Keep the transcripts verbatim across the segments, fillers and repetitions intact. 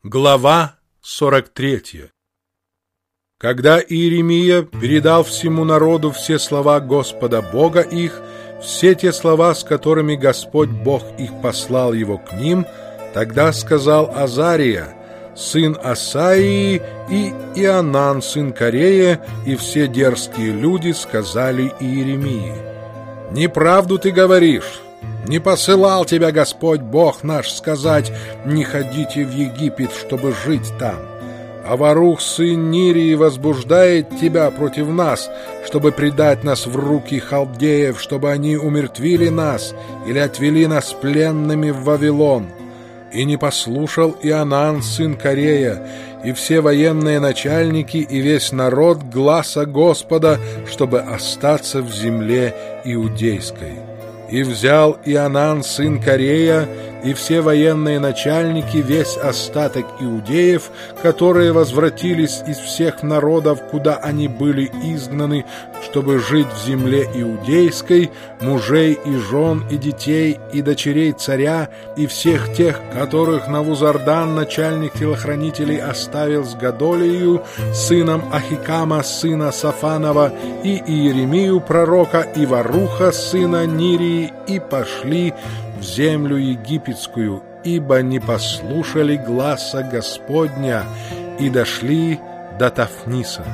Глава сорок третья. Когда Иеремия передал всему народу все слова Господа Бога их, все те слова, с которыми Господь Бог их послал его к ним, тогда сказал Азария, сын Асаии, и Иоанан, сын Карея, и все дерзкие люди сказали Иеремии: «Неправду ты говоришь. Не посылал тебя Господь Бог наш сказать: не ходите в Египет, чтобы жить там. А Варух, сын Нирии, возбуждает тебя против нас, чтобы предать нас в руки халдеев, чтобы они умертвили нас или отвели нас пленными в Вавилон». И не послушал Иоанан, сын Карея, и все военные начальники, и весь народ гласа Господа, чтобы остаться в земле иудейской. И взял Иоанан, сын Карея, и все военные начальники, весь остаток иудеев, которые возвратились из всех народов, куда они были изгнаны, чтобы жить в земле иудейской, мужей и жен, и детей, и дочерей царя, и всех тех, которых Навузардан, начальник телохранителей, оставил с Годолией, сыном Ахикама, сына Сафанова, и Иеремию, пророка, и Варуха, сына Нирии, и пошли в землю египетскую, ибо не послушали гласа Господня, и дошли до Тафниса.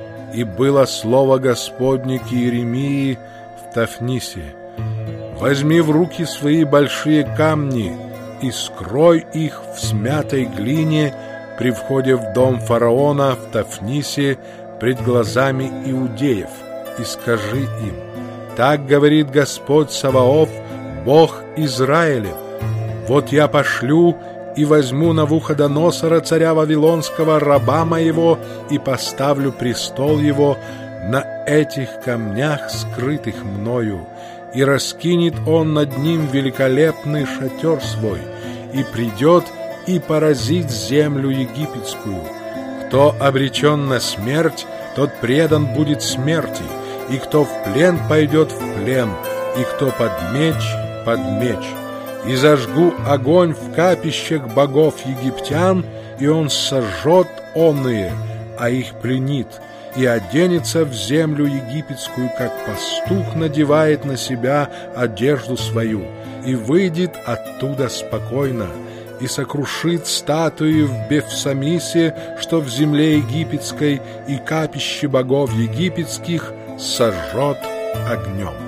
И было слово Господне к Иеремии в Тафнисе: «Возьми в руки свои большие камни и скрой их в смятой глине при входе в дом фараона в Тафнисе пред глазами иудеев, и скажи им: так говорит Господь Саваоф, Бог Израилев: вот я пошлю и возьму Навуходоносора, царя Вавилонского, раба моего, и поставлю престол его на этих камнях, скрытых мною, и раскинет он над ним великолепный шатер свой, и придет и поразит землю египетскую. Кто обречен на смерть, тот предан будет смерти, и кто в плен пойдет в плен, и кто под меч, под меч. И зажгу огонь в капищах богов египтян, и он сожжет онные, а их пленит, и оденется в землю египетскую, как пастух надевает на себя одежду свою, и выйдет оттуда спокойно, и сокрушит статуи в Бефсамисе, что в земле египетской, и капище богов египетских сожжет огнем».